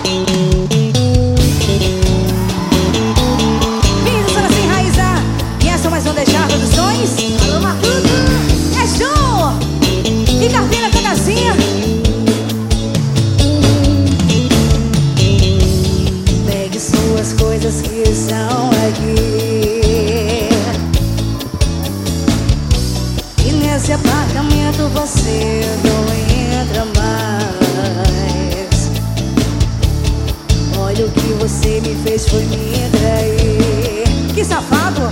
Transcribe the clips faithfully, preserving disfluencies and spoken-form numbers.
Vídeos para se enraizar. E essa mais um deixar produções. Alô, Matuto. É show. E Carpina Cantacinha. Pegue suas coisas que estão aqui. E nesse apartamento você não entra mais. Olha o que você me fez, foi me trair. Que safado!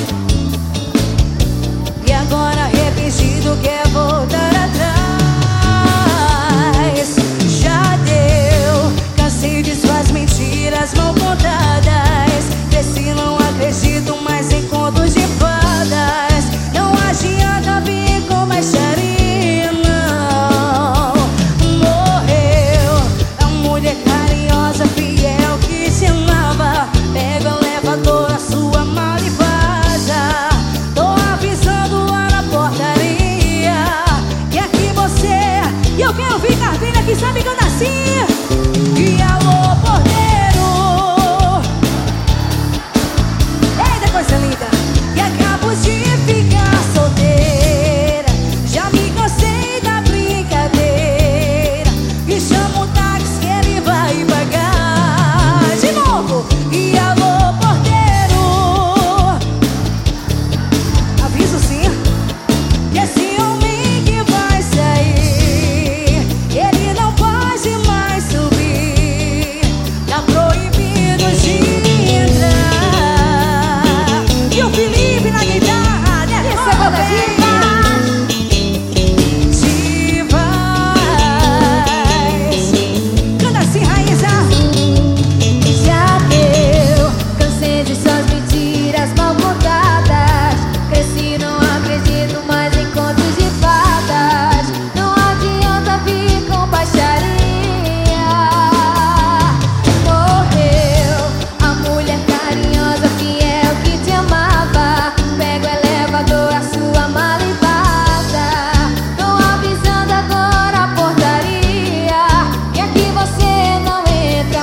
E agora arrependido quer voltar atrás. Já deu, cansei de suas mentiras mal contadas. Cresci, não acredito mais em contos de fadas. Não adianta vir com baixaria, não. Morreu a mulher carinhosa, fiel que te amava. Pega o elevador, a sua mala e vaza. Tô avisando lá na portaria que aqui você... E eu quero ouvir Carpina que sabe que eu nasci. E alô, porteiro. Eita, coisa linda. E acabo de ficar solteira. Já me cansei da brincadeira. E chamo o táxi que ele vai pagar. De novo. E alô, porteiro. Aviso sim que esse homem que vai sair, ele não pode mais subir. Tá proibido de entrar. E o Felipe na guitarra, né? Essa é a Divas. Canta assim, Raíza. Já deu, cansei de suas mentiras mal contadas. Cresci, não acredito mais em contos de fadas. Não adianta vir com baixaria. Morreu a mulher carinhosa, fiel que te amava. Pega o elevador, a sua mala e vaza. Tô avisando agora a portaria que aqui você não entra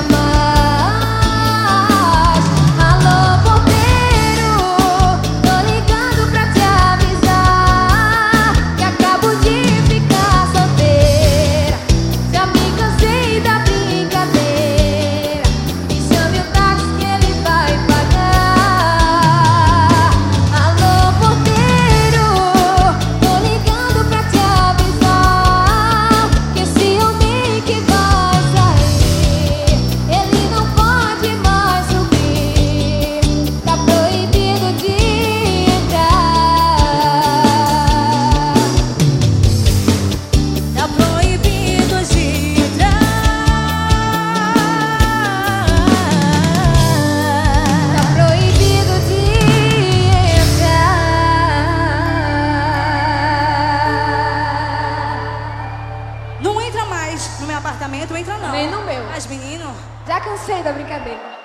mais. Alô, porteiro, tô ligando pra te avisar que acabo de ficar solteira. Já me cansei da brincadeira. Me chame o táxi que ele vai pagar. Alô, porteiro, tô ligando pra te avisar que esse homem que vai sair, ele não pode mais subir. Tá proibido de entrar. Tá proibido de entrar. Tá proibido de entrar. Não entra mais no meu apartamento, entra não. Nem no meu. Mas menino, Já cansei da brincadeira.